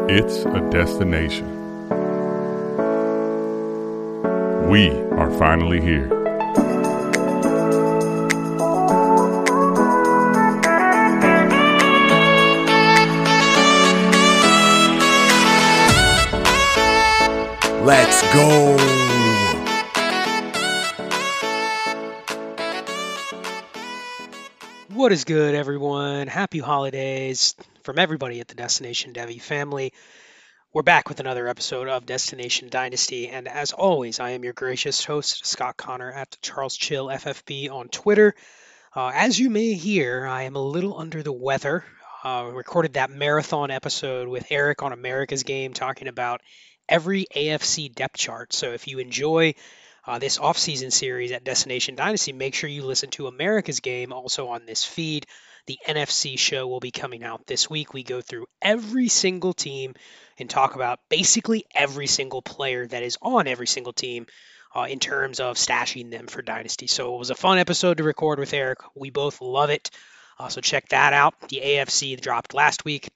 It's a destination. We are finally here. Let's go. What is good, everyone? Happy holidays from everybody at the Destination Devy family. We're back with another episode of Destination Dynasty, and as always, I am your gracious host, Scott Connor at Charles Chill FFB on Twitter. As you may hear, I am a little under the weather. Recorded that marathon episode with Eric on America's Game talking about every AFC depth chart. So if you enjoy this offseason series at Destination Dynasty, make sure you listen to America's Game also on this feed. The NFC show will be coming out this week. We go through every single team and talk about basically every single player that is on every single team in terms of stashing them for Dynasty. So it was a fun episode to record with Eric. We both love it. So check that out. The AFC dropped last week.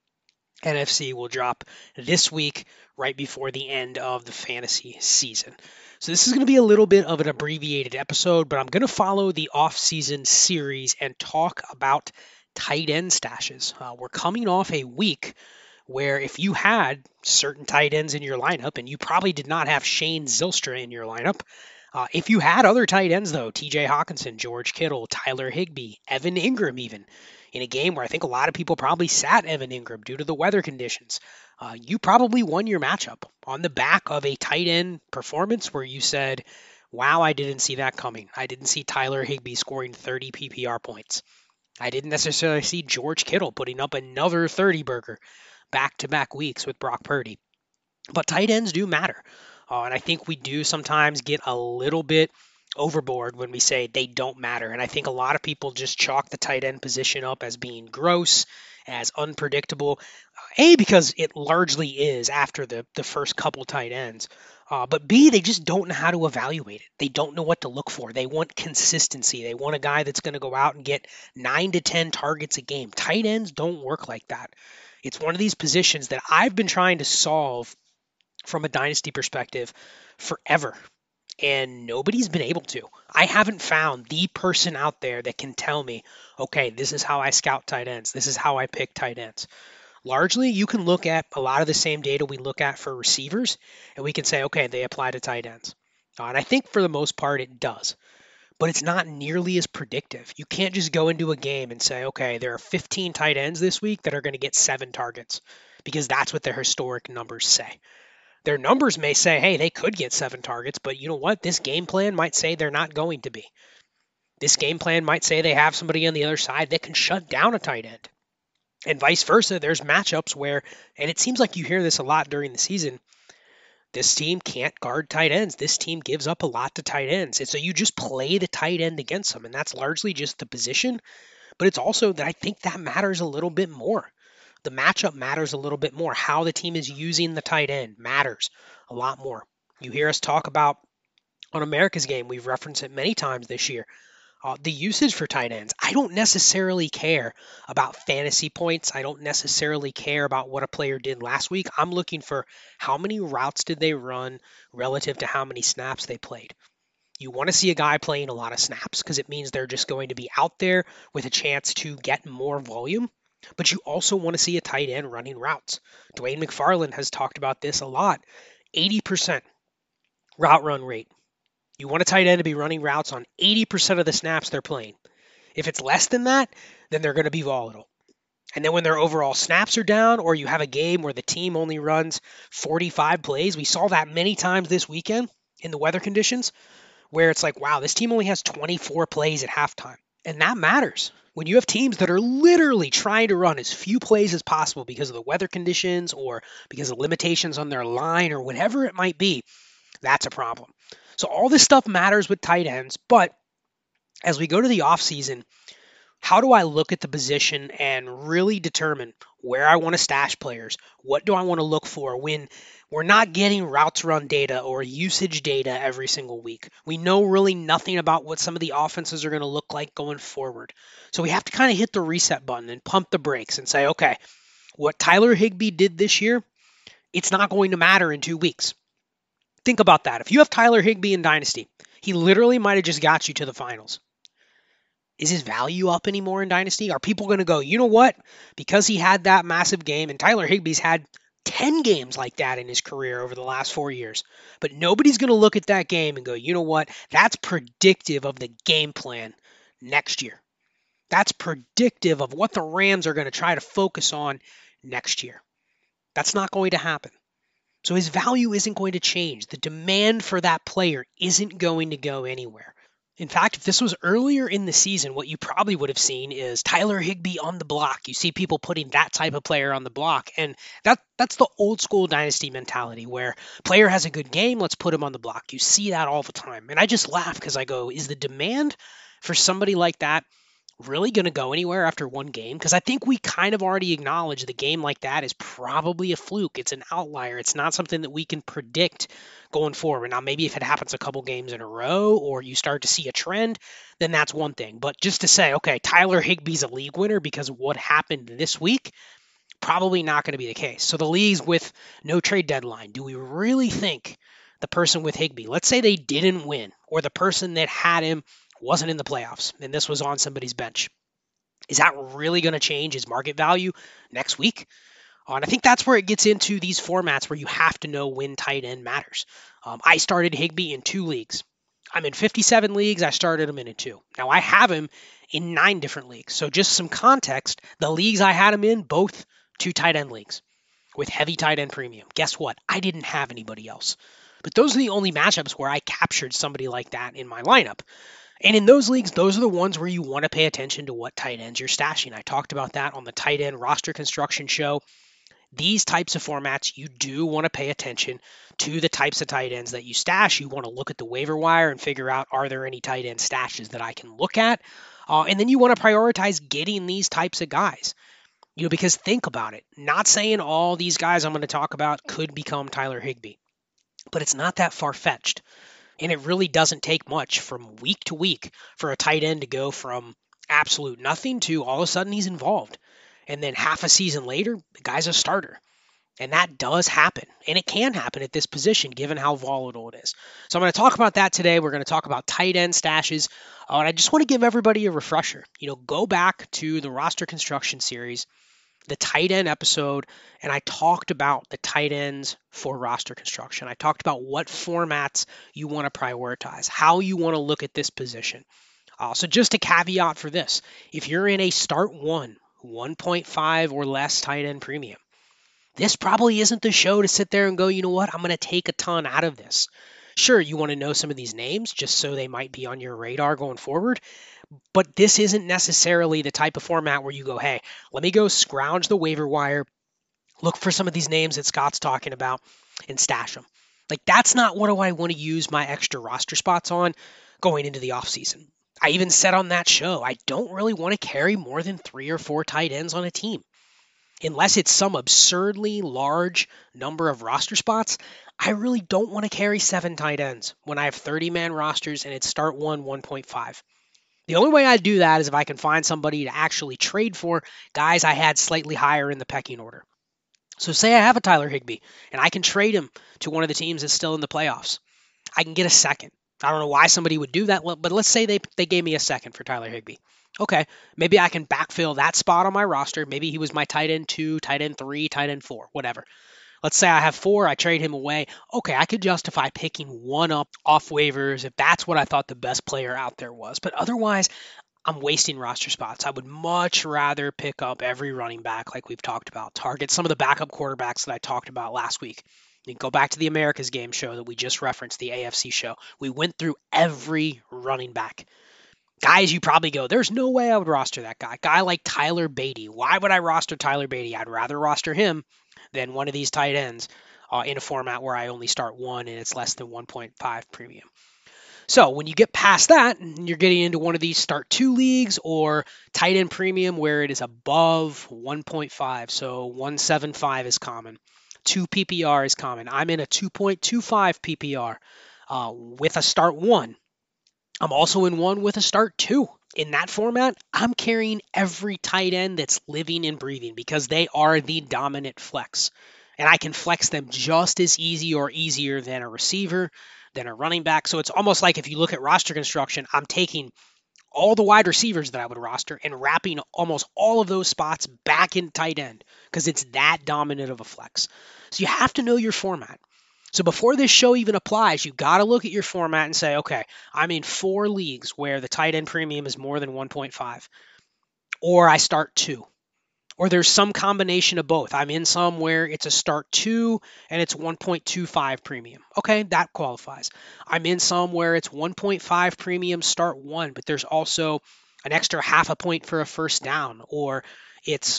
NFC will drop this week right before the end of the fantasy season. So this is going to be a little bit of an abbreviated episode, but I'm going to follow the off-season series and talk about tight end stashes. We're coming off a week where if you had certain tight ends in your lineup, and you probably did not have Shane Zylstra in your lineup, if you had other tight ends, though, TJ Hawkinson, George Kittle, Tyler Higbee, Evan Ingram even, in a game where I think a lot of people probably sat Evan Ingram due to the weather conditions, you probably won your matchup on the back of a tight end performance where you said, wow, I didn't see that coming. I didn't see Tyler Higbee scoring 30 PPR points. I didn't necessarily see George Kittle putting up another 30-burger back-to-back weeks with Brock Purdy. But tight ends do matter. And I think we do sometimes get a little bit overboard when we say they don't matter. And I think a lot of people just chalk the tight end position up as being gross, as unpredictable. A, because it largely is after the first couple tight ends. But B, they just don't know how to evaluate it. They don't know what to look for. They want consistency. They want a guy that's going to go out and get 9 to 10 targets a game. Tight ends don't work like that. It's one of these positions that I've been trying to solve from a dynasty perspective forever, and nobody's been able to. I haven't found the person out there that can tell me, okay, this is how I scout tight ends. This is how I pick tight ends. Largely, you can look at a lot of the same data we look at for receivers, and we can say, okay, they apply to tight ends. And I think for the most part it does, but it's not nearly as predictive. You can't just go into a game and say, okay, there are 15 tight ends this week that are going to get 7 targets, because that's what their historic numbers say. Their numbers may say, hey, they could get 7 targets, but you know what? This game plan might say they're not going to be. This game plan might say they have somebody on the other side that can shut down a tight end. And vice versa, there's matchups where, and it seems like you hear this a lot during the season, this team can't guard tight ends. This team gives up a lot to tight ends. And so you just play the tight end against them, and that's largely just the position. But it's also that I think that matters a little bit more. The matchup matters a little bit more. How the team is using the tight end matters a lot more. You hear us talk about on America's Game, we've referenced it many times this year, the usage for tight ends. I don't necessarily care about fantasy points. I don't necessarily care about what a player did last week. I'm looking for how many routes did they run relative to how many snaps they played. You want to see a guy playing a lot of snaps because it means they're just going to be out there with a chance to get more volume. But you also want to see a tight end running routes. Dwayne McFarland has talked about this a lot. 80% route run rate. You want a tight end to be running routes on 80% of the snaps they're playing. If it's less than that, then they're going to be volatile. And then when their overall snaps are down, or you have a game where the team only runs 45 plays, we saw that many times this weekend in the weather conditions, where it's like, wow, this team only has 24 plays at halftime. And that matters. When you have teams that are literally trying to run as few plays as possible because of the weather conditions or because of limitations on their line or whatever it might be, that's a problem. So all this stuff matters with tight ends, but as we go to the offseason, how do I look at the position and really determine where I want to stash players? What do I want to look for when we're not getting routes run data or usage data every single week? We know really nothing about what some of the offenses are going to look like going forward. So we have to kind of hit the reset button and pump the brakes and say, okay, what Tyler Higbee did this year, It's not going to matter in 2 weeks. Think about that. If you have Tyler Higbee in Dynasty, he literally might have just got you to the finals. Is his value up anymore in Dynasty? Are people going to go, you know what? Because he had that massive game, and Tyler Higbee's had 10 games like that in his career over the last 4 years. But nobody's going to look at that game and go, you know what? That's predictive of the game plan next year. That's predictive of what the Rams are going to try to focus on next year. That's not going to happen. So his value isn't going to change. The demand for that player isn't going to go anywhere. In fact, if this was earlier in the season, what you probably would have seen is Tyler Higbee on the block. You see people putting that type of player on the block. And that's the old school dynasty mentality where player has a good game, let's put him on the block. You see that all the time. And I just laugh because I go, is the demand for somebody like that really going to go anywhere after one game? Because I think we kind of already acknowledge the game like that is probably a fluke. It's an outlier. It's not something that we can predict going forward. Now, maybe if it happens a couple games in a row or you start to see a trend, then that's one thing. But just to say, okay, Tyler Higbee's a league winner because of what happened this week, probably not going to be the case. So the leagues with no trade deadline, do we really think the person with Higbee, let's say they didn't win, or the person that had him wasn't in the playoffs, and this was on somebody's bench, is that really going to change his market value next week? And I think that's where it gets into these formats where you have to know when tight end matters. I started Higbee in 2 leagues. I'm in 57 leagues. I started him in 2. Now I have him in 9 different leagues. So just some context, the leagues I had him in, both 2 tight end leagues with heavy tight end premium. Guess what? I didn't have anybody else. But those are the only matchups where I captured somebody like that in my lineup. And in those leagues, those are the ones where you want to pay attention to what tight ends you're stashing. I talked about that on the tight end roster construction show. These types of formats, you do want to pay attention to the types of tight ends that you stash. You want to look at the waiver wire and figure out, are there any tight end stashes that I can look at? And then you want to prioritize getting these types of guys. Because think about it. Not saying all these guys I'm going to talk about could become Tyler Higbee, but it's not that far-fetched. And it really doesn't take much from week to week for a tight end to go from absolute nothing to all of a sudden he's involved. And then half a season later, the guy's a starter. And that does happen. And it can happen at this position given how volatile it is. So I'm going to talk about that today. We're going to talk about tight end stashes. And I just want to give everybody a refresher. Go back to the roster construction series, the tight end episode, and I talked about the tight ends for roster construction. I talked about what formats you want to prioritize, how you want to look at this position. So just a caveat for this, if you're in a start 1.5 or less tight end premium, this probably isn't the show to sit there and go, you know what, I'm going to take a ton out of this. Sure, you want to know some of these names just so they might be on your radar going forward. But this isn't necessarily the type of format where you go, hey, let me go scrounge the waiver wire, look for some of these names that Scott's talking about, and stash them. That's not what I want to use my extra roster spots on going into the offseason. I even said on that show, I don't really want to carry more than 3 or 4 tight ends on a team. Unless it's some absurdly large number of roster spots, I really don't want to carry 7 tight ends when I have 30-man rosters and it's start 1.5. The only way I'd do that is if I can find somebody to actually trade for guys I had slightly higher in the pecking order. So say I have a Tyler Higbee and I can trade him to one of the teams that's still in the playoffs. I can get a second. I don't know why somebody would do that, but let's say they gave me a second for Tyler Higbee. Okay, maybe I can backfill that spot on my roster. Maybe he was my tight end 2, tight end 3, tight end 4, whatever. Let's say I have 4, I trade him away. Okay, I could justify picking one up off waivers if that's what I thought the best player out there was. But otherwise, I'm wasting roster spots. I would much rather pick up every running back like we've talked about. Target some of the backup quarterbacks that I talked about last week. You can go back to the America's Game show that we just referenced, the AFC show. We went through every running back. Guys, you probably go, there's no way I would roster that guy. Guy like Tyler Beatty. Why would I roster Tyler Beatty? I'd rather roster him than one of these tight ends in a format where I only start 1 and it's less than 1.5 premium. So when you get past that, you're getting into one of these start 2 leagues or tight end premium where it is above 1.5. So 1.75 is common. 2 PPR is common. I'm in a 2.25 PPR with a start 1. I'm also in one with a start 2. In that format, I'm carrying every tight end that's living and breathing because they are the dominant flex. And I can flex them just as easy or easier than a receiver, than a running back. So it's almost like if you look at roster construction, I'm taking all the wide receivers that I would roster and wrapping almost all of those spots back in tight end because it's that dominant of a flex. So you have to know your format. So before this show even applies, you got to look at your format and say, okay, I'm in 4 leagues where the tight end premium is more than 1.5, or I start 2, or there's some combination of both. I'm in some where it's a start 2 and it's 1.25 premium. Okay, that qualifies. I'm in some where it's 1.5 premium start 1, but there's also an extra half a point for a first down, or it's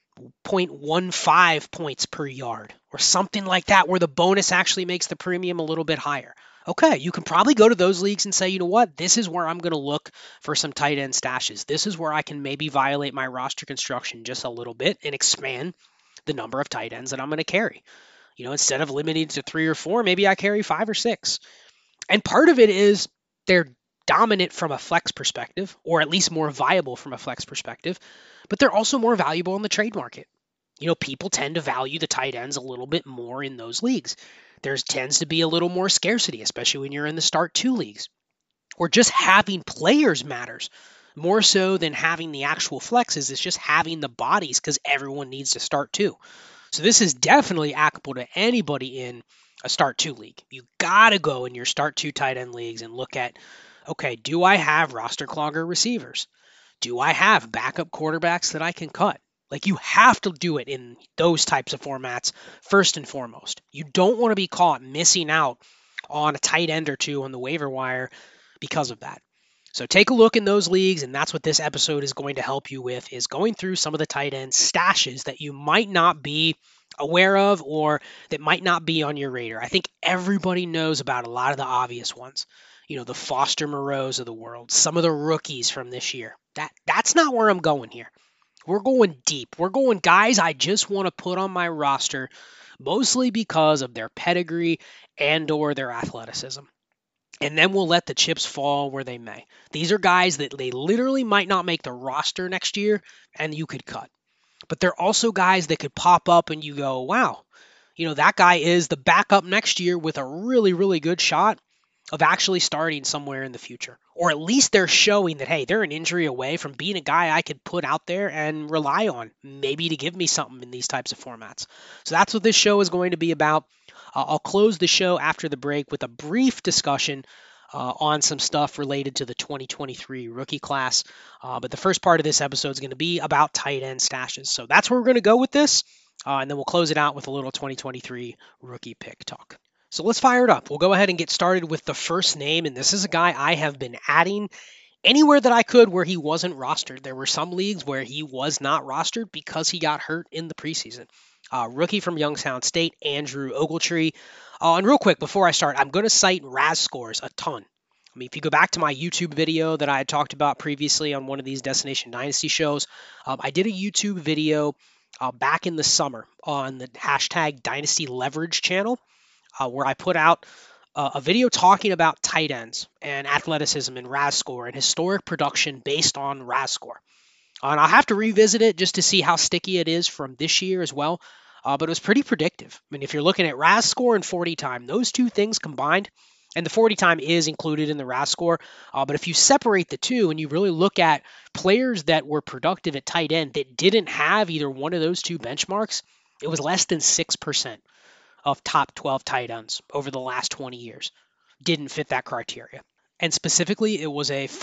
0.15 points per yard or something like that, where the bonus actually makes the premium a little bit higher. Okay, you can probably go to those leagues and say, you know what, this is where I'm going to look for some tight end stashes. This is where I can maybe violate my roster construction just a little bit and expand the number of tight ends that I'm going to carry. Instead of limiting to 3 or 4, maybe I carry 5 or 6. And part of it is they're dominant from a flex perspective, or at least more viable from a flex perspective, but they're also more valuable in the trade market. People tend to value the tight ends a little bit more in those leagues. There tends to be a little more scarcity, especially when you're in the start 2 leagues, or just having players matters more so than having the actual flexes. It's just having the bodies because everyone needs to start 2. So this is definitely applicable to anybody in a start 2 league. You got to go in your start 2 tight end leagues and look at, okay, do I have roster clogger receivers? Do I have backup quarterbacks that I can cut? Like, you have to do it in those types of formats first and foremost. You don't want to be caught missing out on a tight end or 2 on the waiver wire because of that. So take a look in those leagues, and that's what this episode is going to help you with, is going through some of the tight end stashes that you might not be aware of or that might not be on your radar. I think everybody knows about a lot of the obvious ones. The Foster Moreaus of the world, some of the rookies from this year. That's not where I'm going here. We're going deep. We're going guys I just want to put on my roster, mostly because of their pedigree and or their athleticism. And then we'll let the chips fall where they may. These are guys that they literally might not make the roster next year and you could cut. But they're also guys that could pop up and you go, wow, that guy is the backup next year with a really, really good shot of actually starting somewhere in the future. Or at least they're showing that, hey, they're an injury away from being a guy I could put out there and rely on, maybe to give me something in these types of formats. So that's what this show is going to be about. I'll close the show after the break with a brief discussion on some stuff related to the 2023 rookie class. But the first part of this episode is going to be about tight end stashes. So that's where we're going to go with this. And then we'll close it out with a little 2023 rookie pick talk. So let's fire it up. We'll go ahead and get started with the first name. And this is a guy I have been adding anywhere that I could where he wasn't rostered. There were some leagues where he was not rostered because he got hurt in the preseason. Rookie from Youngstown State, Andrew Ogletree. And real quick, before I start, I'm going to cite RAS scores a ton. I mean, if you go back to my YouTube video that I had talked about previously on one of these Destination Dynasty shows, I did a YouTube video back in the summer on the hashtag Dynasty Leverage channel, where I put out a video talking about tight ends and athleticism and RAS score and historic production based on RAS score. And I'll have to revisit it just to see how sticky it is from this year as well. But it was pretty predictive. I mean, if you're looking at RAS score and 40 time, those two things combined, and the 40 time is included in the RAS score. But if you separate the two and you really look at players that were productive at tight end that didn't have either one of those two benchmarks, it was less than 6% of top 12 tight ends over the last 20 years didn't fit that criteria. And specifically, it was a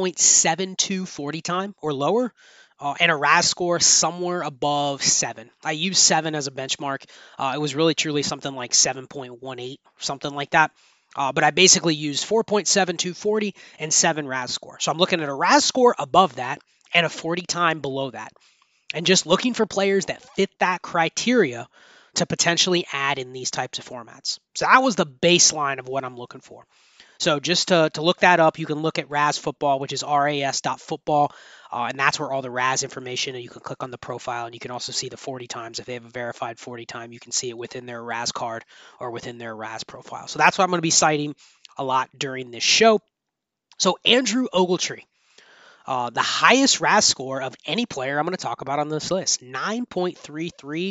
4.72 40 time or lower, and a RAS score somewhere above 7. I used 7 as a benchmark. It was really truly something like 7.18, something like that. But I basically used 4.72 40 and 7 RAS score. So I'm looking at a RAS score above that and a 40 time below that. And just looking for players that fit that criteria to potentially add in these types of formats. So that was the baseline of what I'm looking for. So just to look that up, you can look at RAS Football, which is ras.football, and that's where all the RAS information, and you can click on the profile, and you can also see the 40 times. If they have a verified 40 time, you can see it within their RAS card or within their RAS profile. So that's what I'm going to be citing a lot during this show. So Andrew Ogletree, the highest RAS score of any player I'm going to talk about on this list, 9.33.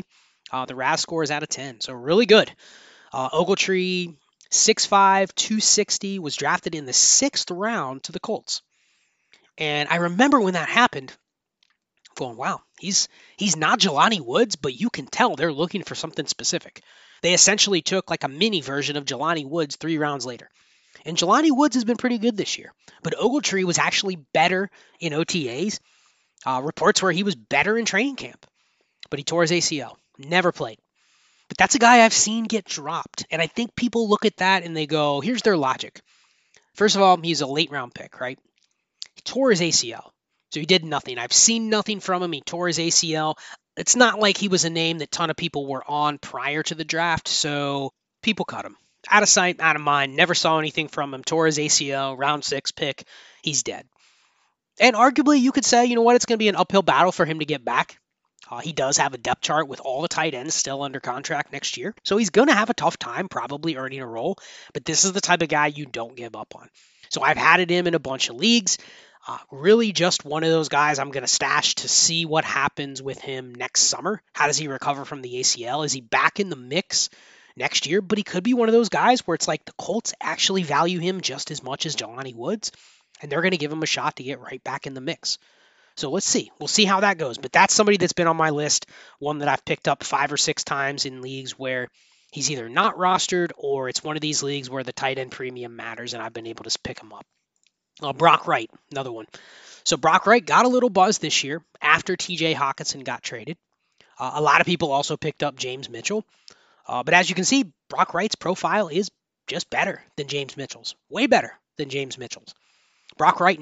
The RAS score is out of 10, so really good. Ogletree, 6'5", 260, was drafted in the 6th round to the Colts. And I remember when that happened, going, wow, he's not Jelani Woods, but you can tell they're looking for something specific. They essentially took like a mini version of Jelani Woods 3 rounds later. And Jelani Woods has been pretty good this year. But Ogletree was actually better in OTAs. Reports where he was better in training camp. But he tore his ACL. Never played. But that's a guy I've seen get dropped. And I think people look at that and they go, here's their logic. First of all, he's a late round pick, right? He tore his ACL. So he did nothing. I've seen nothing from him. He tore his ACL. It's not like he was a name that a ton of people were on prior to the draft. So people cut him. Out of sight, out of mind. Never saw anything from him. Tore his ACL, round 6 pick. He's dead. And arguably, you could say, you know what, it's going to be an uphill battle for him to get back. He does have a depth chart with all the tight ends still under contract next year. So he's going to have a tough time probably earning a role. But this is the type of guy you don't give up on. So I've had him in a bunch of leagues. Really just one of those guys I'm going to stash to see what happens with him next summer. How does he recover from the ACL? Is he back in the mix next year? But he could be one of those guys where it's like the Colts actually value him just as much as Jelani Woods. And they're going to give him a shot to get right back in the mix. So let's see. We'll see how that goes. But that's somebody that's been on my list, one that I've picked up 5 or 6 times in leagues where he's either not rostered or it's one of these leagues where the tight end premium matters and I've been able to pick him up. Brock Wright, another one. So Brock Wright got a little buzz this year after TJ Hockenson got traded. A lot of people also picked up James Mitchell. But as you can see, Brock Wright's profile is just better than James Mitchell's. Way better than James Mitchell's. Brock Wright,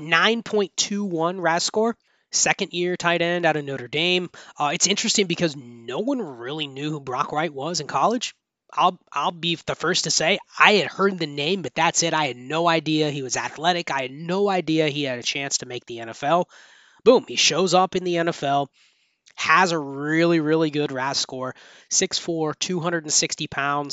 9.21 RAS score. Second-year tight end out of Notre Dame. It's interesting because no one really knew who Brock Wright was in college. I'll be the first to say I had heard the name, but that's it. I had no idea he was athletic. I had no idea he had a chance to make the NFL. Boom, he shows up in the NFL, has a really, really good RAS score, 6'4", 260 pounds,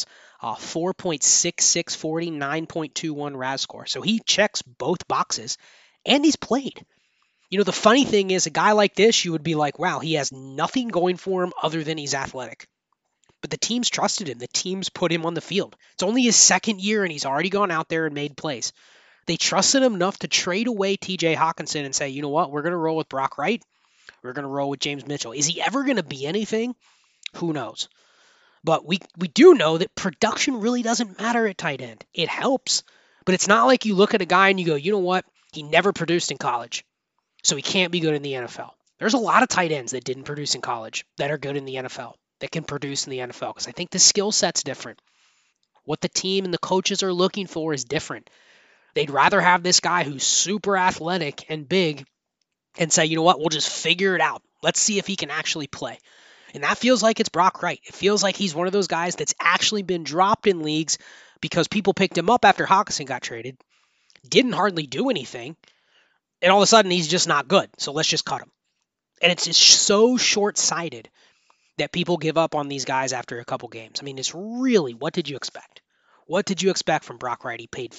4.66 40, 9.21 RAS score. So he checks both boxes, and he's played. You know, the funny thing is a guy like this, you would be like, wow, he has nothing going for him other than he's athletic. But the teams trusted him. The teams put him on the field. It's only his second year, and he's already gone out there and made plays. They trusted him enough to trade away TJ Hockenson and say, you know what, we're going to roll with Brock Wright. We're going to roll with James Mitchell. Is he ever going to be anything? Who knows? But we do know that production really doesn't matter at tight end. It helps. But it's not like you look at a guy and you go, you know what, he never produced in college, so he can't be good in the NFL. There's a lot of tight ends that didn't produce in college that are good in the NFL, that can produce in the NFL, because I think the skill set's different. What the team and the coaches are looking for is different. They'd rather have this guy who's super athletic and big and say, you know what, we'll just figure it out. Let's see if he can actually play. And that feels like it's Brock Wright. It feels like he's one of those guys that's actually been dropped in leagues because people picked him up after Hockenson got traded, didn't hardly do anything, and all of a sudden he's just not good. So let's just cut him. And it's just so short-sighted that people give up on these guys after a couple games. I mean, it's really, what did you expect? What did you expect from Brock Wright? He played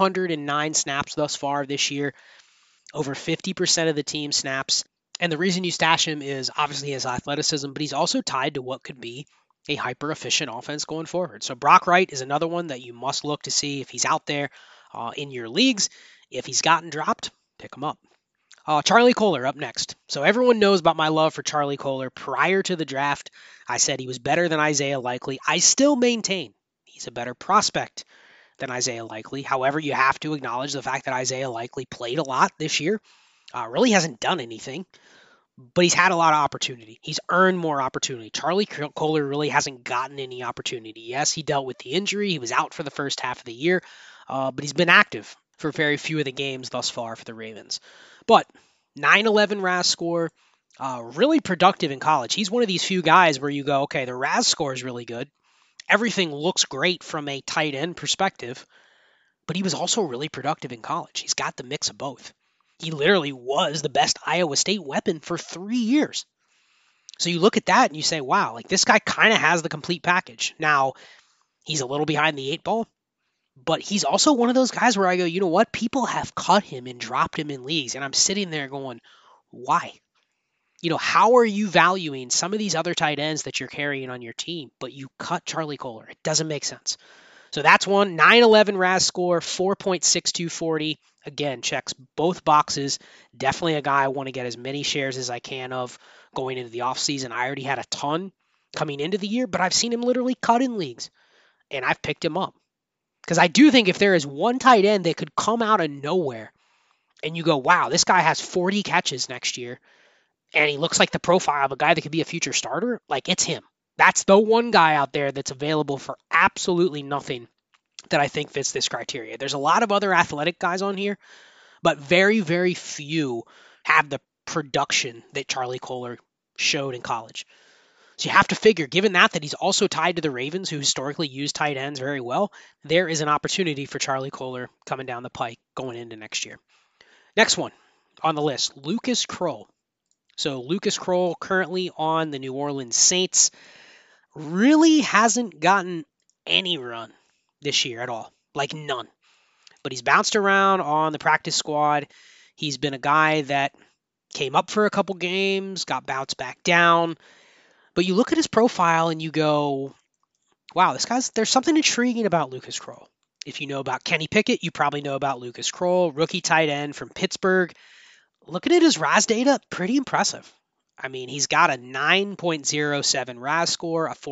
509 snaps thus far this year, over 50% of the team snaps. And the reason you stash him is obviously his athleticism, but he's also tied to what could be a hyper-efficient offense going forward. So Brock Wright is another one that you must look to see if he's out there in your leagues. If he's gotten dropped, pick him up. Charlie Kolar up next. So everyone knows about my love for Charlie Kolar. Prior to the draft, I said he was better than Isaiah Likely. I still maintain he's a better prospect than Isaiah Likely. However, you have to acknowledge the fact that Isaiah Likely played a lot this year. Really hasn't done anything, but he's had a lot of opportunity. He's earned more opportunity. Charlie Kolar really hasn't gotten any opportunity. Yes, he dealt with the injury. He was out for the first half of the year, but he's been active for very few of the games thus far for the Ravens. But 9.11 RAS score, really productive in college. He's one of these few guys where you go, okay, the RAS score is really good. Everything looks great from a tight end perspective, but he was also really productive in college. He's got the mix of both. He literally was the best Iowa State weapon for 3 years. So you look at that and you say, wow, like this guy kind of has the complete package. Now, he's a little behind the 8 ball, but he's also one of those guys where I go, you know what? People have cut him and dropped him in leagues, and I'm sitting there going, why? How are you valuing some of these other tight ends that you're carrying on your team, but you cut Charlie Kolar? It doesn't make sense. So that's one. 9.11 RAS score, 4.6240. Again, checks both boxes. Definitely a guy I want to get as many shares as I can of going into the offseason. I already had a ton coming into the year, but I've seen him literally cut in leagues, and I've picked him up. Because I do think if there is one tight end that could come out of nowhere and you go, wow, this guy has 40 catches next year, and he looks like the profile of a guy that could be a future starter, like it's him. That's the one guy out there that's available for absolutely nothing that I think fits this criteria. There's a lot of other athletic guys on here, but very, very few have the production that Charlie Kolar showed in college. So you have to figure, given that he's also tied to the Ravens, who historically use tight ends very well, there is an opportunity for Charlie Kolar coming down the pike going into next year. Next one on the list, Lucas Krull. So Lucas Krull, currently on the New Orleans Saints, really hasn't gotten any run this year at all, like none. But he's bounced around on the practice squad. He's been a guy that came up for a couple games, got bounced back down. But you look at his profile and you go, wow, there's something intriguing about Lucas Krull. If you know about Kenny Pickett, you probably know about Lucas Krull, rookie tight end from Pittsburgh. Looking at his RAS data, pretty impressive. I mean, he's got a 9.07 RAS score, a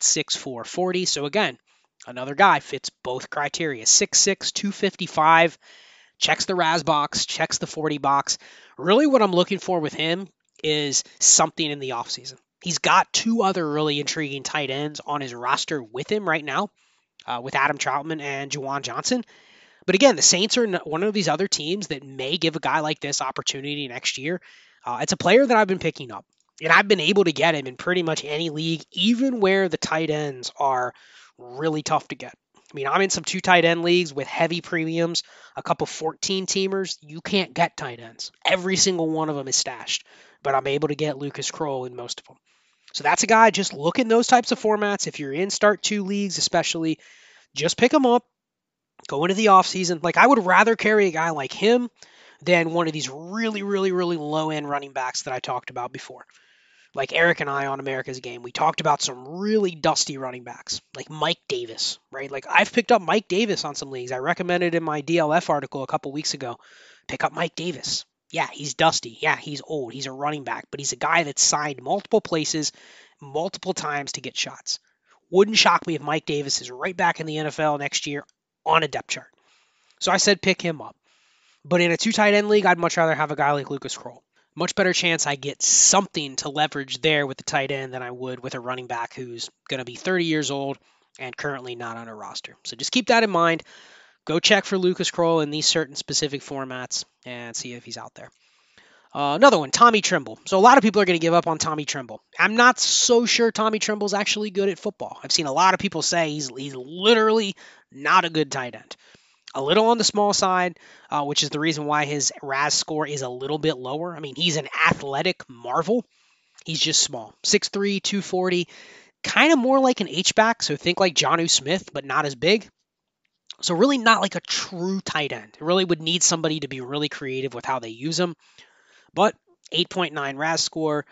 4.6440. So again, another guy fits both criteria. 6'6", 255, checks the RAS box, checks the 40 box. Really what I'm looking for with him is something in the offseason. He's got two other really intriguing tight ends on his roster with him right now, with Adam Troutman and Juwan Johnson. But again, the Saints are one of these other teams that may give a guy like this opportunity next year. It's a player that I've been picking up, and I've been able to get him in pretty much any league, even where the tight ends are really tough to get. I mean, I'm in some 2 tight end leagues with heavy premiums, a couple 14-teamers. You can't get tight ends. Every single one of them is stashed, but I'm able to get Lucas Krull in most of them. So that's a guy, just look in those types of formats. If you're in start 2 leagues especially, just pick him up. Go into the offseason. Like, I would rather carry a guy like him than one of these really, really, really low-end running backs that I talked about before. Like Eric and I on America's Game, we talked about some really dusty running backs, like Mike Davis, right? Like, I've picked up Mike Davis on some leagues. I recommended in my DLF article a couple weeks ago, pick up Mike Davis. Yeah, he's dusty. Yeah, he's old. He's a running back, but he's a guy that's signed multiple places, multiple times to get shots. Wouldn't shock me if Mike Davis is right back in the NFL next year on a depth chart. So I said pick him up. But in a 2 tight end league, I'd much rather have a guy like Lucas Krull. Much better chance I get something to leverage there with the tight end than I would with a running back who's going to be 30 years old and currently not on a roster. So just keep that in mind. Go check for Lucas Krull in these certain specific formats and see if he's out there. Another one, Tommy Tremble. So a lot of people are going to give up on Tommy Tremble. I'm not so sure Tommy Tremble's actually good at football. I've seen a lot of people say he's literally not a good tight end. A little on the small side, which is the reason why his RAS score is a little bit lower. I mean, he's an athletic marvel. He's just small. 6'3", 240, kind of more like an H-back, so think like Jonnu Smith, but not as big. So really not like a true tight end. It really would need somebody to be really creative with how they use him. But 8.9 RAS score,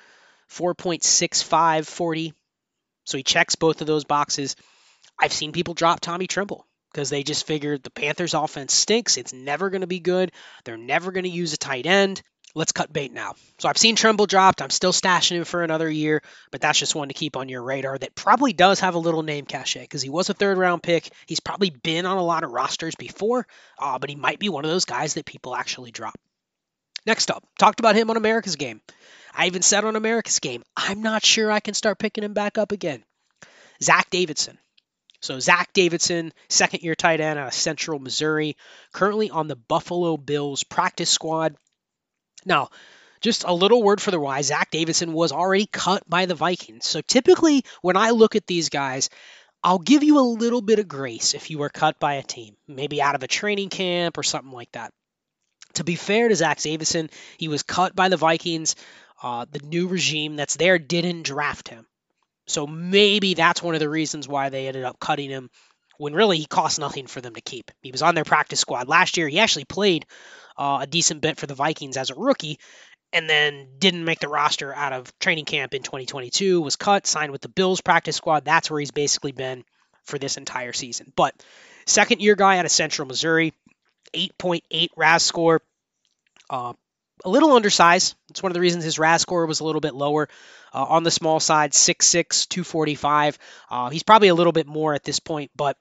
4.65 40. So he checks both of those boxes. I've seen people drop Tommy Tremble because they just figured the Panthers offense stinks. It's never going to be good. They're never going to use a tight end. Let's cut bait now. So I've seen Tremble dropped. I'm still stashing him for another year, but that's just one to keep on your radar that probably does have a little name cachet because he was a 3rd-round pick. He's probably been on a lot of rosters before, but he might be one of those guys that people actually drop. Next up, talked about him on America's Game. I even said on America's Game, I'm not sure I can start picking him back up again. Zach Davidson. So Zach Davidson, 2nd-year tight end out of Central Missouri, currently on the Buffalo Bills practice squad. Now, just a little word for the why, Zach Davidson was already cut by the Vikings. So typically, when I look at these guys, I'll give you a little bit of grace if you were cut by a team, maybe out of a training camp or something like that. To be fair to Zach Davidson, he was cut by the Vikings. The new regime that's there didn't draft him. So maybe that's one of the reasons why they ended up cutting him when really he cost nothing for them to keep. He was on their practice squad last year. He actually played a decent bit for the Vikings as a rookie, and then didn't make the roster out of training camp in 2022, was cut, signed with the Bills practice squad. That's where he's basically been for this entire season. But second year guy out of Central Missouri, 8.8 RAS score, a little undersized. It's one of the reasons his RAS score was a little bit lower. On the small side, 6'6", 245. He's probably a little bit more at this point, but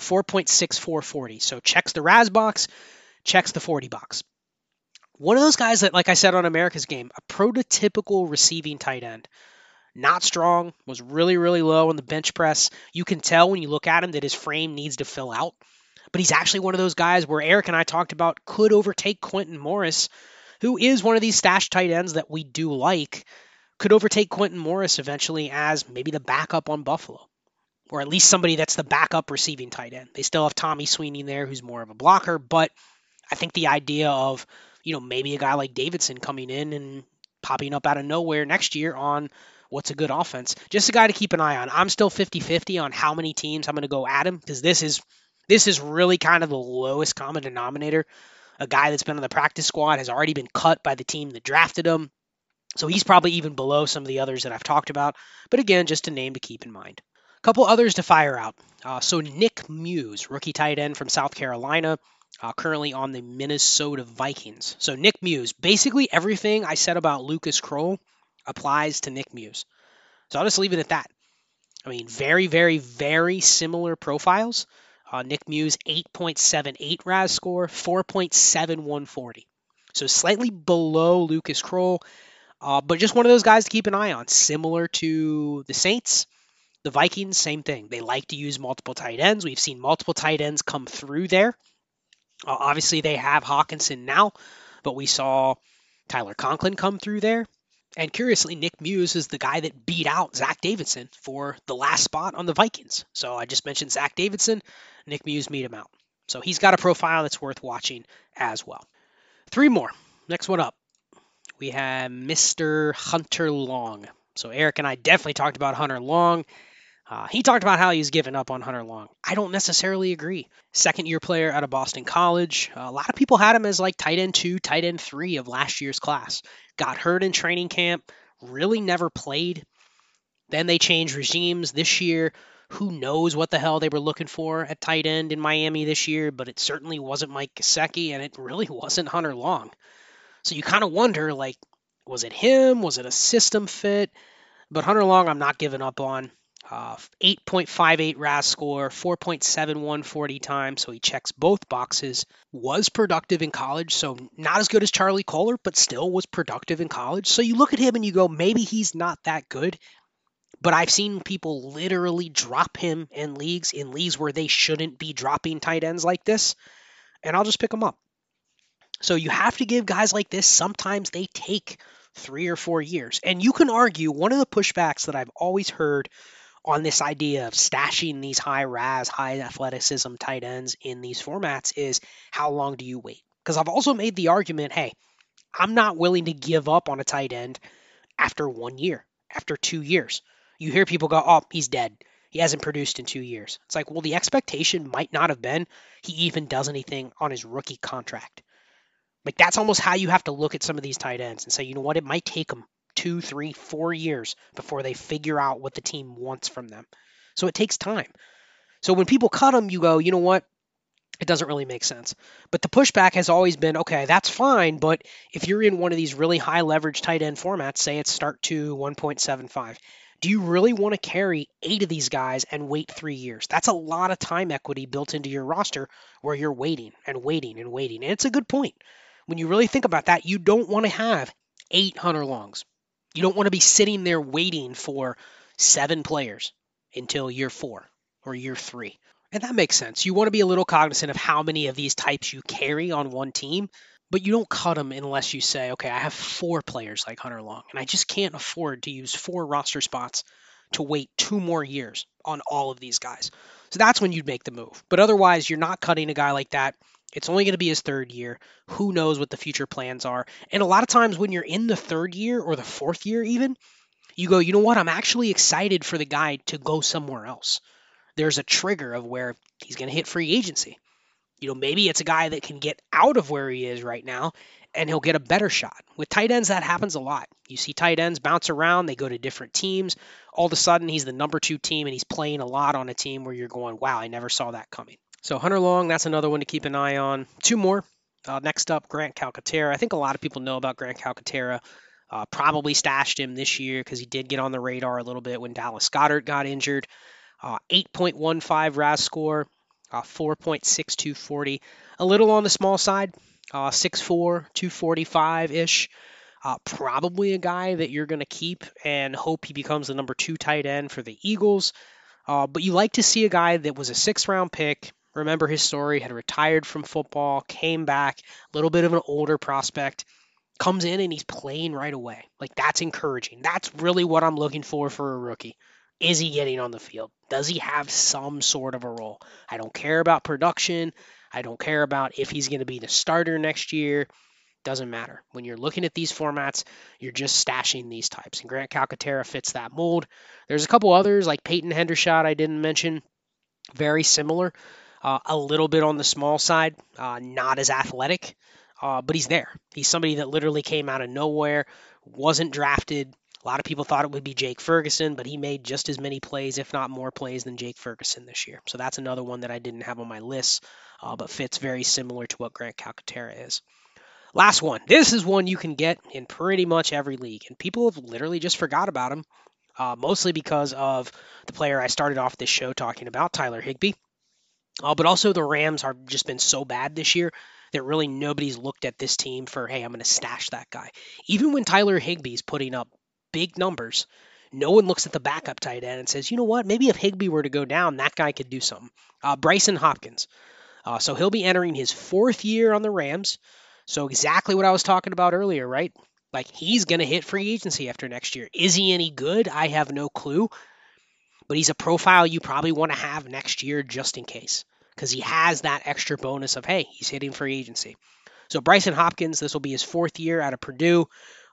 4.6440. So checks the RAS box, checks the 40 box. One of those guys that, like I said on America's Game, a prototypical receiving tight end. Not strong, was really, really low on the bench press. You can tell when you look at him that his frame needs to fill out. But he's actually one of those guys where Eric and I talked about could overtake Quentin Morris, who is one of these stash tight ends that we do like, could overtake Quentin Morris eventually as maybe the backup on Buffalo, or at least somebody that's the backup receiving tight end. They still have Tommy Sweeney there, who's more of a blocker, but I think the idea of, maybe a guy like Davidson coming in and popping up out of nowhere next year on what's a good offense, just a guy to keep an eye on. I'm still 50-50 on how many teams I'm going to go at him, because this is really kind of the lowest common denominator. A guy that's been on the practice squad has already been cut by the team that drafted him. So he's probably even below some of the others that I've talked about. But again, just a name to keep in mind. A couple others to fire out. So Nick Muse, rookie tight end from South Carolina, currently on the Minnesota Vikings. So Nick Muse, basically everything I said about Lucas Kroll applies to Nick Muse. So I'll just leave it at that. I mean, very, very, very similar profiles. Nick Muse, 8.78 RAS score, 4.7140. So slightly below Lucas Kroll, but just one of those guys to keep an eye on. Similar to the Saints, the Vikings, same thing. They like to use multiple tight ends. We've seen multiple tight ends come through there. Obviously, they have Hawkinson now, but we saw Tyler Conklin come through there. And curiously, Nick Muse is the guy that beat out Zach Davidson for the last spot on the Vikings. So I just mentioned Zach Davidson. Nick Muse beat him out. So he's got a profile that's worth watching as well. Three more. Next one up. We have Mr. Hunter Long. So Eric and I definitely talked about Hunter Long. He talked about how he's given up on Hunter Long. I don't necessarily agree. Second-year player out of Boston College. A lot of people had him as like tight end 2, tight end 3 of last year's class. Got hurt in training camp. Really never played. Then they changed regimes this year. Who knows what the hell they were looking for at tight end in Miami this year, but it certainly wasn't Mike Gesicki, and it really wasn't Hunter Long. So you kind of wonder, like, was it him? Was it a system fit? But Hunter Long, I'm not giving up on. 8.58 RAS score, 4.7140 time, so he checks both boxes. Was productive in college, so not as good as Charlie Kolar, but still was productive in college. So you look at him and you go, maybe he's not that good. But I've seen people literally drop him in leagues where they shouldn't be dropping tight ends like this, and I'll just pick him up. So you have to give guys like this, sometimes they take 3 or 4 years. And you can argue, one of the pushbacks that I've always heard on this idea of stashing these high RAS, high athleticism tight ends in these formats is, how long do you wait? Because I've also made the argument, hey, I'm not willing to give up on a tight end after 1 year, after 2 years. You hear people go, oh, he's dead. He hasn't produced in 2 years. It's like, well, the expectation might not have been he even does anything on his rookie contract. Like, that's almost how you have to look at some of these tight ends and say, you know what, it might take them 2, 3, 4 years before they figure out what the team wants from them. So it takes time. So when people cut them, you go, you know what? It doesn't really make sense. But the pushback has always been, okay, that's fine, but if you're in one of these really high leverage tight end formats, say it's start to 1.75, do you really want to carry 8 of these guys and wait 3 years? That's a lot of time equity built into your roster where you're waiting and waiting and waiting. And it's a good point. When you really think about that, you don't want to have 8 Hunter Longs. You don't want to be sitting there waiting for 7 players until year 4 or year 3. And that makes sense. You want to be a little cognizant of how many of these types you carry on one team, but you don't cut them unless you say, okay, I have 4 players like Hunter Long, and I just can't afford to use 4 roster spots to wait 2 more years on all of these guys. So that's when you'd make the move. But otherwise, you're not cutting a guy like that. It's only going to be his 3rd year. Who knows what the future plans are? And a lot of times when you're in the 3rd year or the 4th year even, you go, you know what? I'm actually excited for the guy to go somewhere else. There's a trigger of where he's going to hit free agency. Maybe it's a guy that can get out of where he is right now and he'll get a better shot. With tight ends, that happens a lot. You see tight ends bounce around, they go to different teams. All of a sudden, he's the number 2 team and he's playing a lot on a team where you're going, wow, I never saw that coming. So Hunter Long, that's another one to keep an eye on. 2 more. Next up, Grant Calcaterra. I think a lot of people know about Grant Calcaterra. Probably stashed him this year because he did get on the radar a little bit when Dallas Goedert got injured. 8.15 RAS score, 4.6240. A little on the small side, 6'4", 245-ish. Probably a guy that you're going to keep and hope he becomes the number 2 tight end for the Eagles. But you like to see a guy that was a 6th-round pick. Remember his story, had retired from football, came back, a little bit of an older prospect, comes in and he's playing right away. Like, that's encouraging. That's really what I'm looking for a rookie. Is he getting on the field? Does he have some sort of a role? I don't care about production. I don't care about if he's going to be the starter next year. Doesn't matter. When you're looking at these formats, you're just stashing these types. And Grant Calcaterra fits that mold. There's a couple others like Peyton Hendershot I didn't mention. Very similar. A little bit on the small side. Not as athletic. But he's there. He's somebody that literally came out of nowhere. Wasn't drafted. A lot of people thought it would be Jake Ferguson, but he made just as many plays, if not more plays, than Jake Ferguson this year. So that's another one that I didn't have on my list, but fits very similar to what Grant Calcaterra is. Last one. This is one you can get in pretty much every league, and people have literally just forgot about him, mostly because of the player I started off this show talking about, Tyler Higbee. But also the Rams have just been so bad this year that really nobody's looked at this team for, hey, I'm going to stash that guy. Even when Tyler Higbee's putting up big numbers, no one looks at the backup tight end and says, you know what, maybe if Higbee were to go down, that guy could do something. Brycen Hopkins. So he'll be entering his 4th year on the Rams. So exactly what I was talking about earlier, right? Like, he's going to hit free agency after next year. Is he any good? I have no clue. But he's a profile you probably want to have next year just in case, because he has that extra bonus of, hey, he's hitting free agency. So Brycen Hopkins, this will be his 4th year out of Purdue.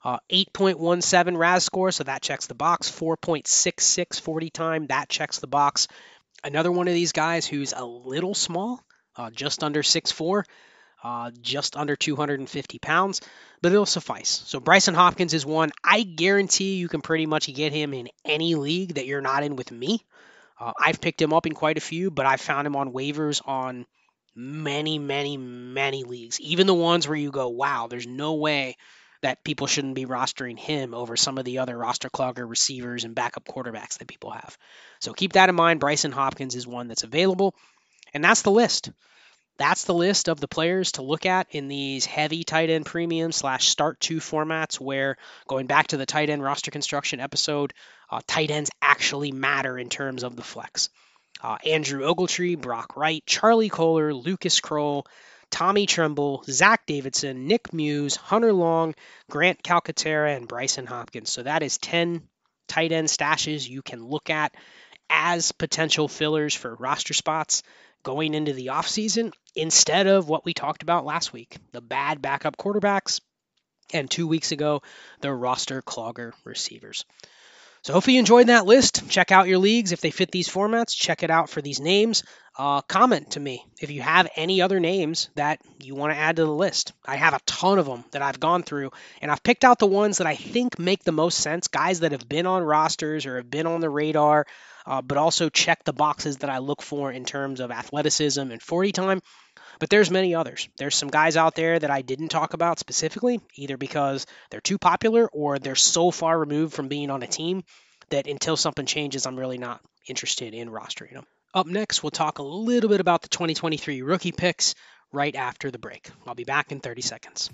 8.17 RAS score, so that checks the box. 4.66 40 time, that checks the box. Another one of these guys who's a little small, just under 6'4", just under 250 pounds, but it'll suffice. So Brycen Hopkins is one. I guarantee you can pretty much get him in any league that you're not in with me. I've picked him up in quite a few, but I've found him on waivers on many, many, many leagues. Even the ones where you go, wow, there's no way that people shouldn't be rostering him over some of the other roster clogger receivers and backup quarterbacks that people have. So keep that in mind. Brycen Hopkins is one that's available. And that's the list. That's the list of the players to look at in these heavy tight end premium / start 2 formats where, going back to the tight end roster construction episode, tight ends actually matter in terms of the flex. Andrew Ogletree, Brock Wright, Charlie Kolar, Lucas Kroll, Tommy Tremble, Zach Davidson, Nick Muse, Hunter Long, Grant Calcaterra, and Brycen Hopkins. So that is 10 tight end stashes you can look at as potential fillers for roster spots going into the offseason, instead of what we talked about last week, the bad backup quarterbacks, and 2 weeks ago, the roster clogger receivers. So hopefully you enjoyed that list. Check out your leagues if they fit these formats. Check it out for these names. Comment to me if you have any other names that you want to add to the list. I have a ton of them that I've gone through, and I've picked out the ones that I think make the most sense, guys that have been on rosters or have been on the radar, but also check the boxes that I look for in terms of athleticism and 40 time. But there's many others. There's some guys out there that I didn't talk about specifically, either because they're too popular or they're so far removed from being on a team that until something changes, I'm really not interested in rostering them. Up next, we'll talk a little bit about the 2023 rookie picks right after the break. I'll be back in 30 seconds.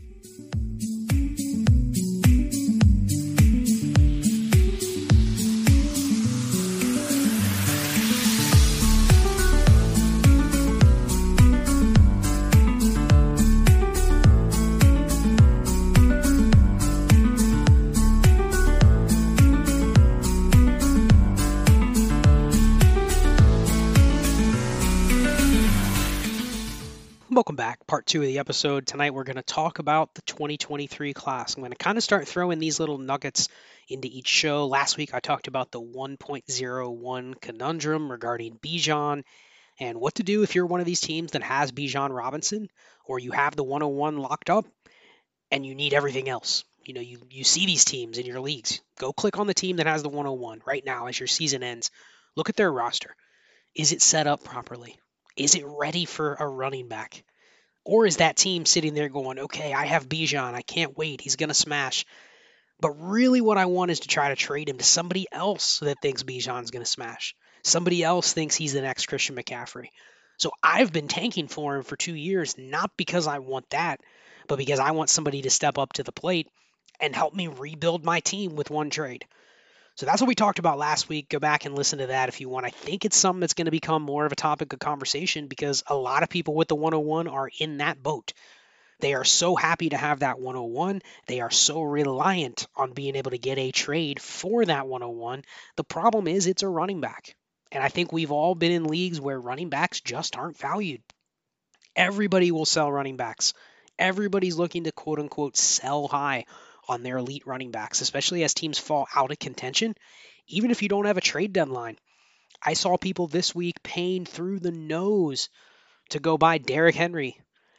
Welcome back. Part 2 of the episode. Tonight we're going to talk about the 2023 class. I'm going to kind of start throwing these little nuggets into each show. Last week I talked about the 1.01 conundrum regarding Bijan and what to do if you're one of these teams that has Bijan Robinson or you have the 101 locked up and you need everything else. You see these teams in your leagues. Go click on the team that has the 101 right now as your season ends. Look at their roster. Is it set up properly? Is it ready for a running back? Or is that team sitting there going, okay, I have Bijan. I can't wait. He's going to smash. But really, what I want is to try to trade him to somebody else that thinks Bijan's going to smash. Somebody else thinks he's the next Christian McCaffrey. So I've been tanking for him for 2 years, not because I want that, but because I want somebody to step up to the plate and help me rebuild my team with one trade. So that's what we talked about last week. Go back and listen to that if you want. I think it's something that's going to become more of a topic of conversation because a lot of people with the 101 are in that boat. They are so happy to have that 101. They are so reliant on being able to get a trade for that 101. The problem is it's a running back. And I think we've all been in leagues where running backs just aren't valued. Everybody will sell running backs. Everybody's looking to quote unquote sell high on their elite running backs, especially as teams fall out of contention. Even if you don't have a trade deadline, I saw people this week paying through the nose to go buy Derrick Henry,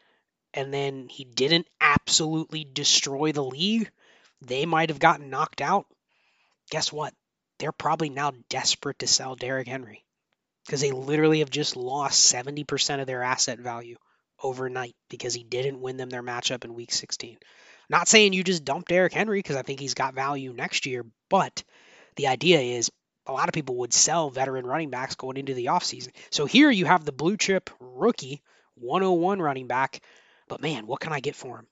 and then he didn't absolutely destroy the league. They might have gotten knocked out. Guess what? They're probably now desperate to sell Derrick Henry because they literally have just lost 70% of their asset value overnight because he didn't win them their matchup in week 16. Not saying you just dump Derrick Henry because I think he's got value next year, but the idea is a lot of people would sell veteran running backs going into the offseason. So here you have the blue chip rookie 101 running back, but man, what can I get for him?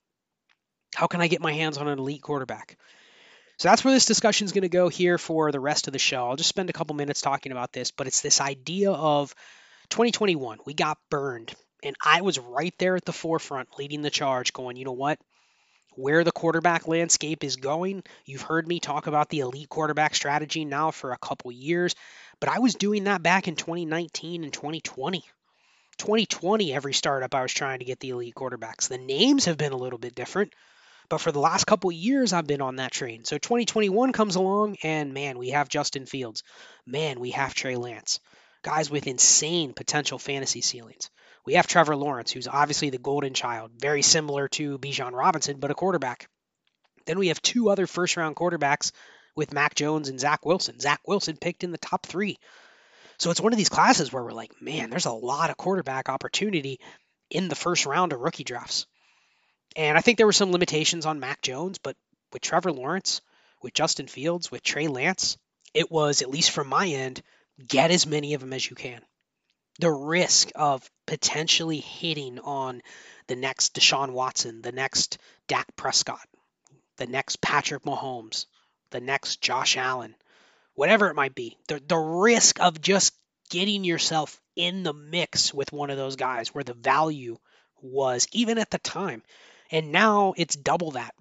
How can I get my hands on an elite quarterback? So that's where this discussion is going to go here for the rest of the show. I'll just spend a couple minutes talking about this, but it's this idea of 2021. We got burned, and I was right there at the forefront leading the charge going, you know what? Where the quarterback landscape is going, you've heard me talk about the elite quarterback strategy now for a couple years, but I was doing that back in 2019 and 2020. 2020, every startup I was trying to get the elite quarterbacks. The names have been a little bit different, but for the last couple of years, I've been on that train. So 2021 comes along, and man, we have Justin Fields. Man, we have Trey Lance. Guys with insane potential fantasy ceilings. We have Trevor Lawrence, who's obviously the golden child, very similar to Bijan Robinson, but a quarterback. Then we have two other first-round quarterbacks with Mac Jones and Zach Wilson. Zach Wilson picked in the top 3. So it's one of these classes where we're like, man, there's a lot of quarterback opportunity in the first round of rookie drafts. And I think there were some limitations on Mac Jones, but with Trevor Lawrence, with Justin Fields, with Trey Lance, it was, at least from my end, get as many of them as you can. The risk of potentially hitting on the next Deshaun Watson, the next Dak Prescott, the next Patrick Mahomes, the next Josh Allen, whatever it might be, the risk of just getting yourself in the mix with one of those guys where the value was, even at the time. And now it's double that.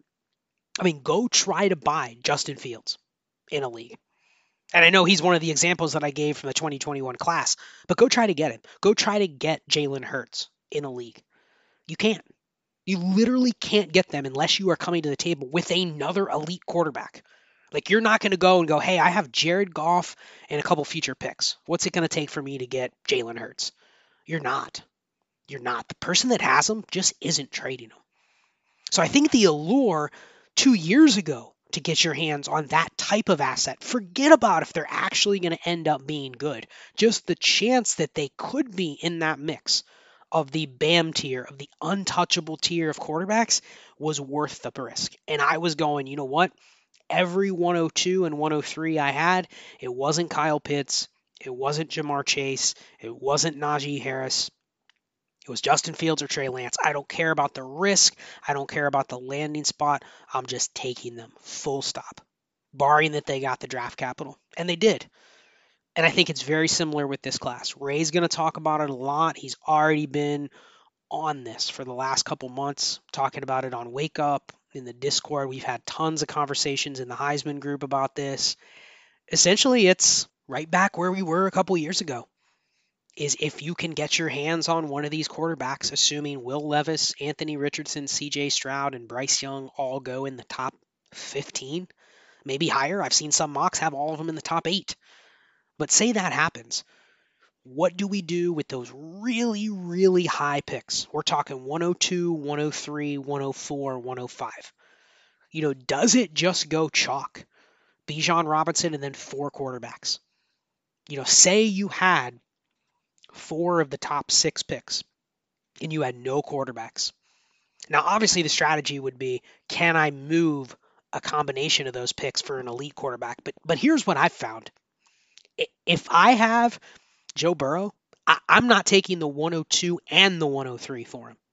I mean, go try to buy Justin Fields in a league. And I know he's one of the examples that I gave from the 2021 class, but go try to get him. Go try to get Jalen Hurts in a league. You can't. You literally can't get them unless you are coming to the table with another elite quarterback. Like, you're not going to go and go, hey, I have Jared Goff and a couple future picks. What's it going to take for me to get Jalen Hurts? You're not. You're not. The person that has them just isn't trading them. So I think the allure 2 years ago to get your hands on that type of asset, forget about if they're actually going to end up being good. Just the chance that they could be in that mix of the BAM tier, of the untouchable tier of quarterbacks, was worth the risk. And I was going, you know what? Every 102 and 103 I had, it wasn't Kyle Pitts, it wasn't Jamar Chase, it wasn't Najee Harris. It was Justin Fields or Trey Lance. I don't care about the risk. I don't care about the landing spot. I'm just taking them, full stop, barring that they got the draft capital. And they did. And I think it's very similar with this class. Ray's going to talk about it a lot. He's already been on this for the last couple months, talking about it on Wake Up, in the Discord. We've had tons of conversations in the Heisman group about this. Essentially, it's right back where we were a couple years ago. Is if you can get your hands on one of these quarterbacks, assuming Will Levis, Anthony Richardson, CJ Stroud, and Bryce Young all go in the top 15, maybe higher. I've seen some mocks have all of them in the top 8. But say that happens. What do we do with those really, really high picks? We're talking 102, 103, 104, 105. Does it just go chalk? Bijan Robinson and then four quarterbacks. Say you had four of the top six picks and you had no quarterbacks. Now, obviously, the strategy would be, can I move a combination of those picks for an elite quarterback? But here's what I've found. If I have Joe Burrow, I'm not taking the 102 and the 103 for him.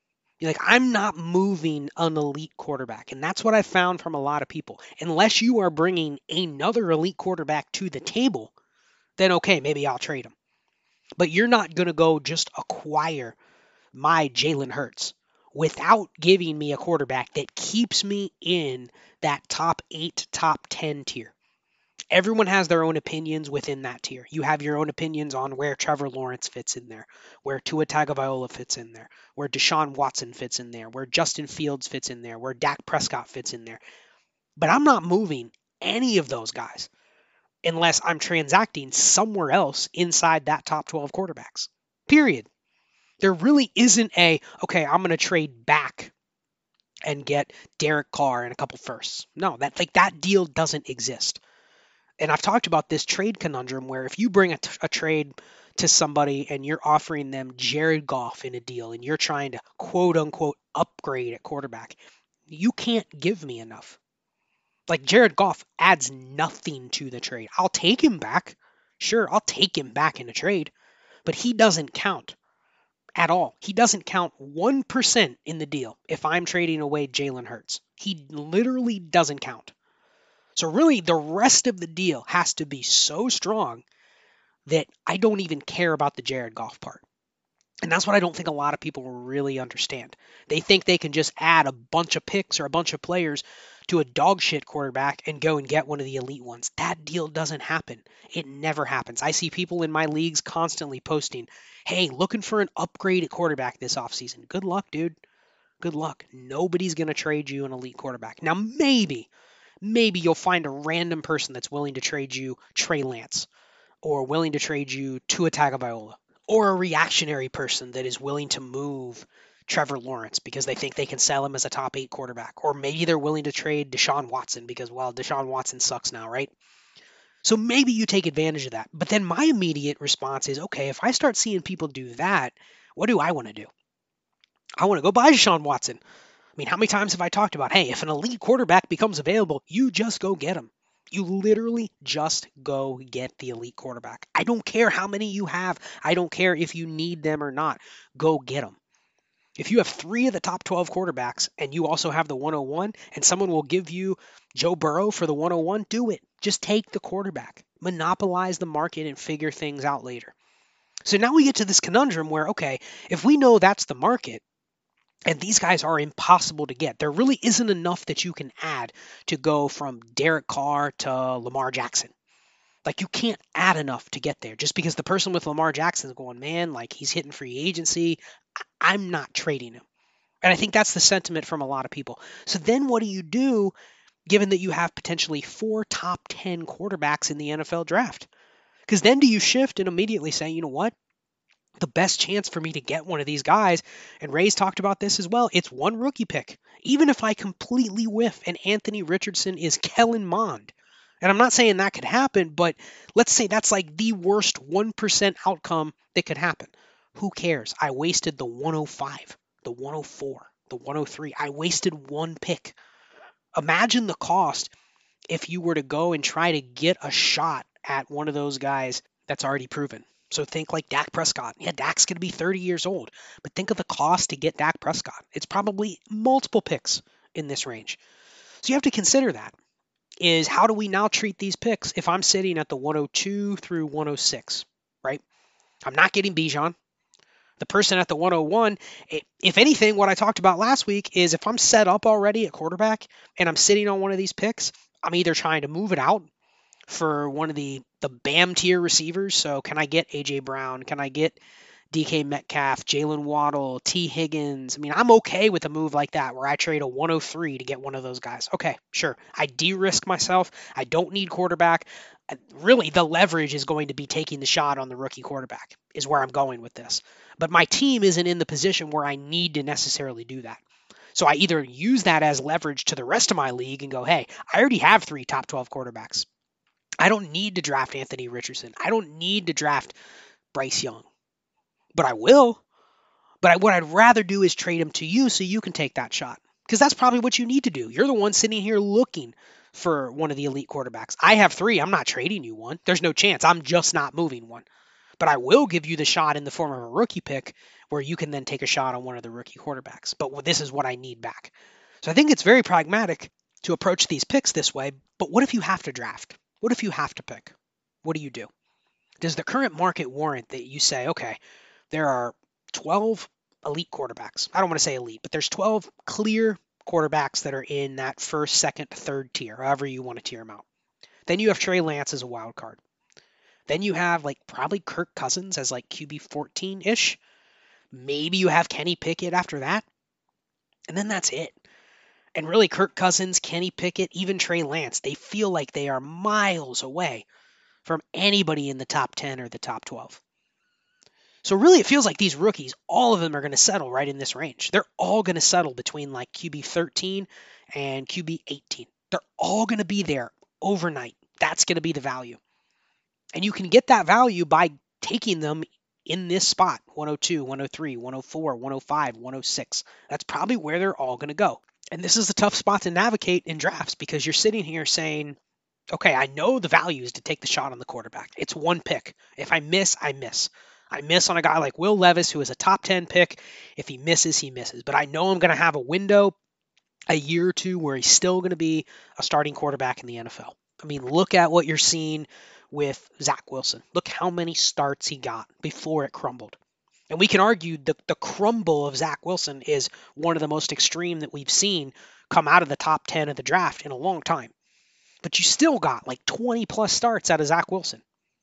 I'm not moving an elite quarterback. And that's what I found from a lot of people. Unless you are bringing another elite quarterback to the table, then okay, maybe I'll trade him. But you're not going to go just acquire my Jalen Hurts without giving me a quarterback that keeps me in that top 8, top 10 tier. Everyone has their own opinions within that tier. You have your own opinions on where Trevor Lawrence fits in there, where Tua Tagovailoa fits in there, where Deshaun Watson fits in there, where Justin Fields fits in there, where Dak Prescott fits in there. But I'm not moving any of those guys unless I'm transacting somewhere else inside that top 12 quarterbacks. Period. There really isn't okay, I'm going to trade back and get Derek Carr and a couple firsts. No, that deal doesn't exist. And I've talked about this trade conundrum where if you bring a trade to somebody and you're offering them Jared Goff in a deal and you're trying to quote unquote upgrade at quarterback, you can't give me enough. Like Jared Goff adds nothing to the trade. I'll take him back. Sure, I'll take him back in a trade, but he doesn't count at all. He doesn't count 1% in the deal if I'm trading away Jalen Hurts. He literally doesn't count. So really, the rest of the deal has to be so strong that I don't even care about the Jared Goff part. And that's what I don't think a lot of people really understand. They think they can just add a bunch of picks or a bunch of players to a dog shit quarterback and go and get one of the elite ones. That deal doesn't happen. It never happens. I see people in my leagues constantly posting, hey, looking for an upgrade at quarterback this offseason. Good luck, dude. Good luck. Nobody's going to trade you an elite quarterback. Now, maybe you'll find a random person that's willing to trade you Trey Lance or willing to trade you Tua Tagovailoa, or a reactionary person that is willing to move Trevor Lawrence because they think they can sell him as a top 8 quarterback. Or maybe they're willing to trade Deshaun Watson because, well, Deshaun Watson sucks now, right? So maybe you take advantage of that. But then my immediate response is, okay, if I start seeing people do that, what do I want to do? I want to go buy Deshaun Watson. I mean, how many times have I talked about, hey, if an elite quarterback becomes available, you just go get him. You literally just go get the elite quarterback. I don't care how many you have. I don't care if you need them or not. Go get them. If you have 3 of the top 12 quarterbacks and you also have the 101 and someone will give you Joe Burrow for the 101, do it. Just take the quarterback. Monopolize the market and figure things out later. So now we get to this conundrum where, okay, if we know that's the market, and these guys are impossible to get. There really isn't enough that you can add to go from Derek Carr to Lamar Jackson. Like, you can't add enough to get there. Just because the person with Lamar Jackson is going, man, like, he's hitting free agency, I'm not trading him. And I think that's the sentiment from a lot of people. So then what do you do given that you have potentially 4 top 10 quarterbacks in the NFL draft? Because then do you shift and immediately say, you know what? The best chance for me to get one of these guys, and Ray's talked about this as well, it's one rookie pick. Even if I completely whiff and Anthony Richardson is Kellen Mond, and I'm not saying that could happen, but let's say that's like the worst 1% outcome that could happen. Who cares? I wasted the 105, the 104, the 103. I wasted one pick. Imagine the cost if you were to go and try to get a shot at one of those guys that's already proven. So think like Dak Prescott. Yeah, Dak's going to be 30 years old. But think of the cost to get Dak Prescott. It's probably multiple picks in this range. So you have to consider that. Is how do we now treat these picks if I'm sitting at the 102 through 106, right? I'm not getting Bijan. The person at the 101, if anything, what I talked about last week is if I'm set up already at quarterback and I'm sitting on one of these picks, I'm either trying to move it out for one of the BAM tier receivers. So can I get A.J. Brown? Can I get DK Metcalf, Jalen Waddle, T. Higgins? I mean, I'm okay with a move like that where I trade a 103 to get one of those guys. Okay, sure. I de-risk myself. I don't need quarterback. Really, the leverage is going to be taking the shot on the rookie quarterback, is where I'm going with this. But my team isn't in the position where I need to necessarily do that. So I either use that as leverage to the rest of my league and go, hey, I already have 3 top 12 quarterbacks. I don't need to draft Anthony Richardson. I don't need to draft Bryce Young. But I will. But what I'd rather do is trade him to you so you can take that shot. Because that's probably what you need to do. You're the one sitting here looking for one of the elite quarterbacks. I have 3. I'm not trading you one. There's no chance. I'm just not moving one. But I will give you the shot in the form of a rookie pick where you can then take a shot on one of the rookie quarterbacks. But this is what I need back. So I think it's very pragmatic to approach these picks this way. But what if you have to draft? What if you have to pick? What do you do? Does the current market warrant that you say, okay, there are 12 elite quarterbacks? I don't want to say elite, but there's 12 clear quarterbacks that are in that first, second, third tier, however you want to tier them out. Then you have Trey Lance as a wild card. Then you have probably Kirk Cousins as QB 14-ish. Maybe you have Kenny Pickett after that. And then that's it. And really, Kirk Cousins, Kenny Pickett, even Trey Lance, they feel like they are miles away from anybody in the top 10 or the top 12. So really, it feels like these rookies, all of them are going to settle right in this range. They're all going to settle between QB 13 and QB 18. They're all going to be there overnight. That's going to be the value. And you can get that value by taking them in this spot, 102, 103, 104, 105, 106. That's probably where they're all going to go. And this is a tough spot to navigate in drafts because you're sitting here saying, okay, I know the value is to take the shot on the quarterback. It's one pick. If I miss, I miss. I miss on a guy like Will Levis, who is a top 10 pick. If he misses, he misses. But I know I'm going to have a window, a year or two, where he's still going to be a starting quarterback in the NFL. I mean, look at what you're seeing with Zach Wilson. Look how many starts he got before it crumbled. And we can argue the crumble of Zach Wilson is one of the most extreme that we've seen come out of the top 10 of the draft in a long time. But you still got 20 plus starts out of Zach Wilson.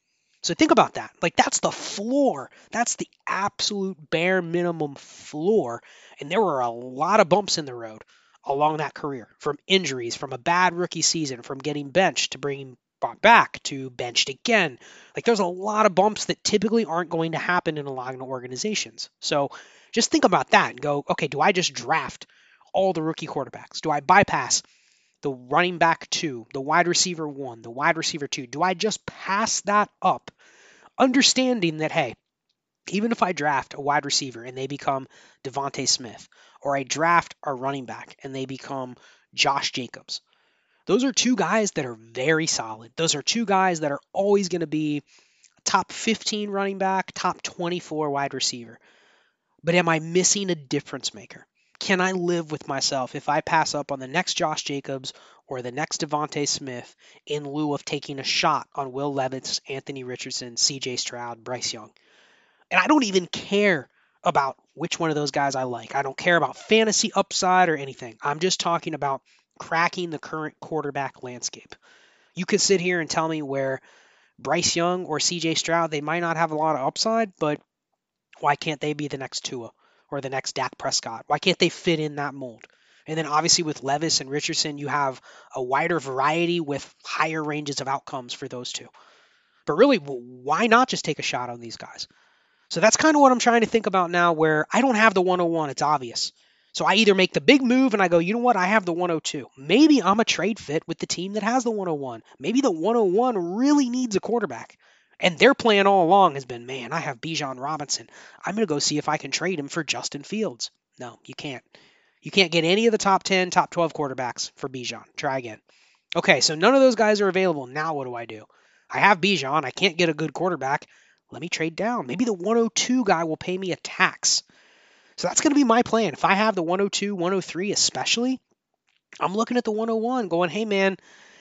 So think about that. That's the floor. That's the absolute bare minimum floor. And there were a lot of bumps in the road along that career, from injuries, from a bad rookie season, from getting benched to being brought back to benched again. There's a lot of bumps that typically aren't going to happen in a lot of organizations. So just think about that and go, okay, do I just draft all the rookie quarterbacks? Do I bypass the running back 2, the wide receiver 1, the wide receiver 2? Do I just pass that up, understanding that, hey, even if I draft a wide receiver and they become Devontae Smith, or I draft a running back and they become Josh Jacobs, those are 2 guys that are very solid. Those are 2 guys that are always going to be top 15 running back, top 24 wide receiver. But am I missing a difference maker? Can I live with myself if I pass up on the next Josh Jacobs or the next Devontae Smith in lieu of taking a shot on Will Levis, Anthony Richardson, CJ Stroud, Bryce Young? And I don't even care about which one of those guys I like. I don't care about fantasy upside or anything. I'm just talking about cracking the current quarterback landscape. You could sit here and tell me where Bryce Young or CJ Stroud, they might not have a lot of upside, but why can't they be the next Tua or the next Dak Prescott? Why can't they fit in that mold? And then obviously with Levis and Richardson, you have a wider variety with higher ranges of outcomes for those 2. But really, why not just take a shot on these guys? So that's kind of what I'm trying to think about now, where I don't have the 101. It's obvious. So I either make the big move and I go, you know what? I have the 102. Maybe I'm a trade fit with the team that has the 101. Maybe the 101 really needs a quarterback. And their plan all along has been, man, I have Bijan Robinson. I'm going to go see if I can trade him for Justin Fields. No, you can't. You can't get any of the top 10, top 12 quarterbacks for Bijan. Try again. Okay, so none of those guys are available. Now what do? I have Bijan. I can't get a good quarterback. Let me trade down. Maybe the 102 guy will pay me a tax. So that's going to be my plan. If I have the 102, 103 especially, I'm looking at the 101 going, hey, man,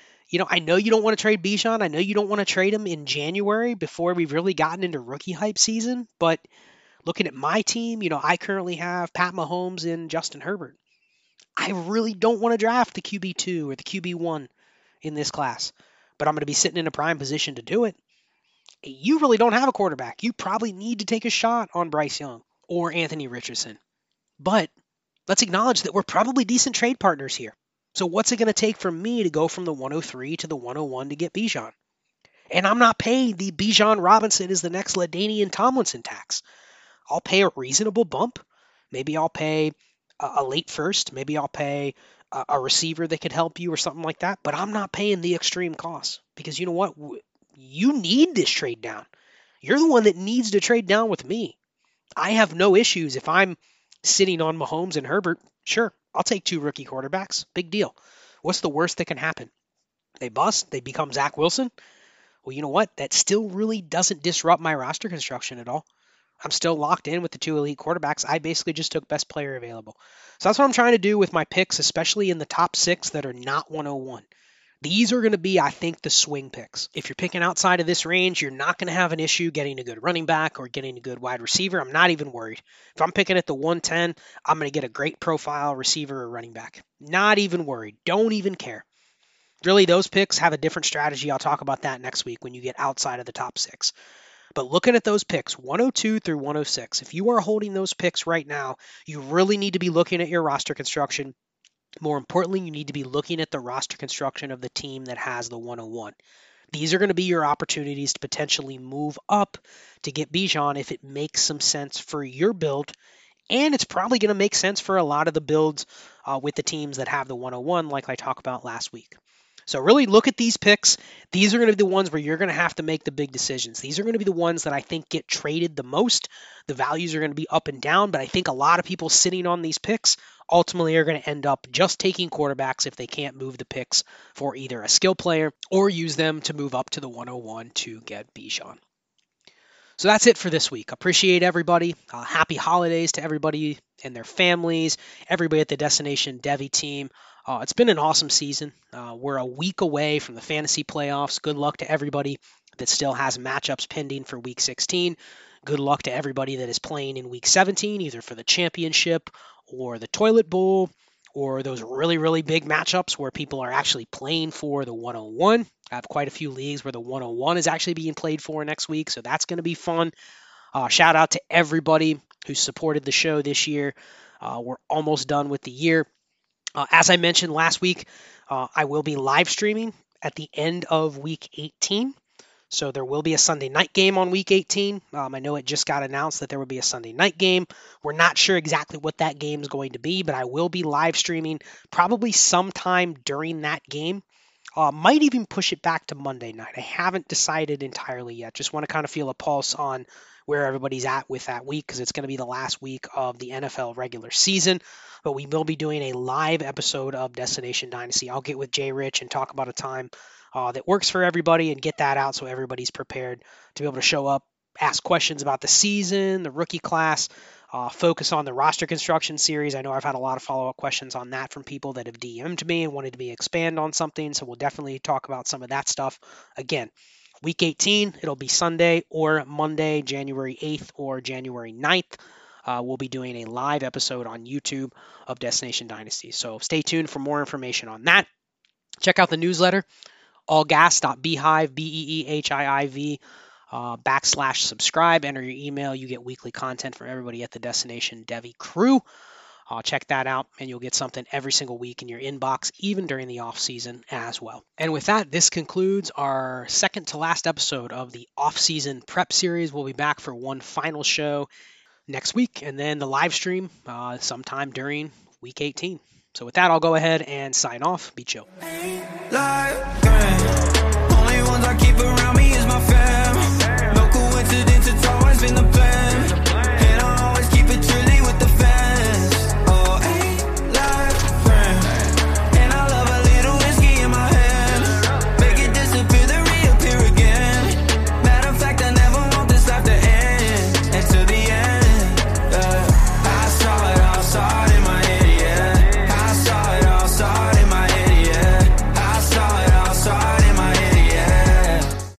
I know you don't want to trade Bijan. I know you don't want to trade him in January before we've really gotten into rookie hype season. But looking at my team, I currently have Pat Mahomes and Justin Herbert. I really don't want to draft the QB2 or the QB1 in this class. But I'm going to be sitting in a prime position to do it. You really don't have a quarterback. You probably need to take a shot on Bryce Young or Anthony Richardson. But let's acknowledge that we're probably decent trade partners here. So what's it going to take for me to go from the 103 to the 101 to get Bijan? And I'm not paying the Bijan Robinson is the next LaDainian Tomlinson tax. I'll pay a reasonable bump. Maybe I'll pay a late first. Maybe I'll pay a receiver that could help you or something like that. But I'm not paying the extreme costs because you know what? You need this trade down. You're the one that needs to trade down with me. I have no issues if I'm sitting on Mahomes and Herbert. Sure, I'll take 2 rookie quarterbacks. Big deal. What's the worst that can happen? They bust. They become Zach Wilson. Well, you know what? That still really doesn't disrupt my roster construction at all. I'm still locked in with the 2 elite quarterbacks. I basically just took best player available. So that's what I'm trying to do with my picks, especially in the top 6 that are not 101. These are going to be, I think, the swing picks. If you're picking outside of this range, you're not going to have an issue getting a good running back or getting a good wide receiver. I'm not even worried. If I'm picking at the 110, I'm going to get a great profile receiver or running back. Not even worried. Don't even care. Really, those picks have a different strategy. I'll talk about that next week when you get outside of the top 6. But looking at those picks, 102 through 106, if you are holding those picks right now, you really need to be looking at your roster construction. More importantly, you need to be looking at the roster construction of the team that has the 101. These are going to be your opportunities to potentially move up to get Bijan if it makes some sense for your build. And it's probably going to make sense for a lot of the builds with the teams that have the 101, like I talked about last week. So really look at these picks. These are going to be the ones where you're going to have to make the big decisions. These are going to be the ones that I think get traded the most. The values are going to be up and down, but I think a lot of people sitting on these picks ultimately are going to end up just taking quarterbacks if they can't move the picks for either a skill player or use them to move up to the 101 to get Bijan. So that's it for this week. Appreciate everybody. Happy holidays to everybody and their families, everybody at the Destination Devy team. It's been an awesome season. We're a week away from the fantasy playoffs. Good luck to everybody that still has matchups pending for Week 16. Good luck to everybody that is playing in Week 17, either for the championship or the toilet bowl or those really, really big matchups where people are actually playing for the 101. I have quite a few leagues where the 101 is actually being played for next week, so that's going to be fun. Shout out to everybody who supported the show this year. We're almost done with the year. As I mentioned last week, I will be live streaming at the end of Week 18. So there will be a Sunday night game on Week 18. I know it just got announced that there will be a Sunday night game. We're not sure exactly what that game is going to be, but I will be live streaming probably sometime during that game. Might even push it back to Monday night. I haven't decided entirely yet. Just want to kind of feel a pulse on where everybody's at with that week because it's going to be the last week of the NFL regular season. But we will be doing a live episode of Destination Dynasty. I'll get with Jay Rich and talk about a time that works for everybody and get that out so everybody's prepared to be able to show up, ask questions about the season, the rookie class, focus on the roster construction series. I know I've had a lot of follow-up questions on that from people that have DM'd me and wanted me to expand on something, so we'll definitely talk about some of that stuff. Again, Week 18, it'll be Sunday or Monday, January 8th or January 9th. We'll be doing a live episode on YouTube of Destination Dynasty. So stay tuned for more information on that. Check out the newsletter, allgas.beehive, BEEHIIV, /subscribe. Enter your email. You get weekly content from everybody at the Destination Devy crew. Check that out, and you'll get something every single week in your inbox, even during the off-season as well. And with that, this concludes our second to last episode of the off-season prep series. We'll be back for one final show next week, and then the live stream sometime during Week 18. So with that, I'll go ahead and sign off. Be chill. Only ones I keep around me is my family.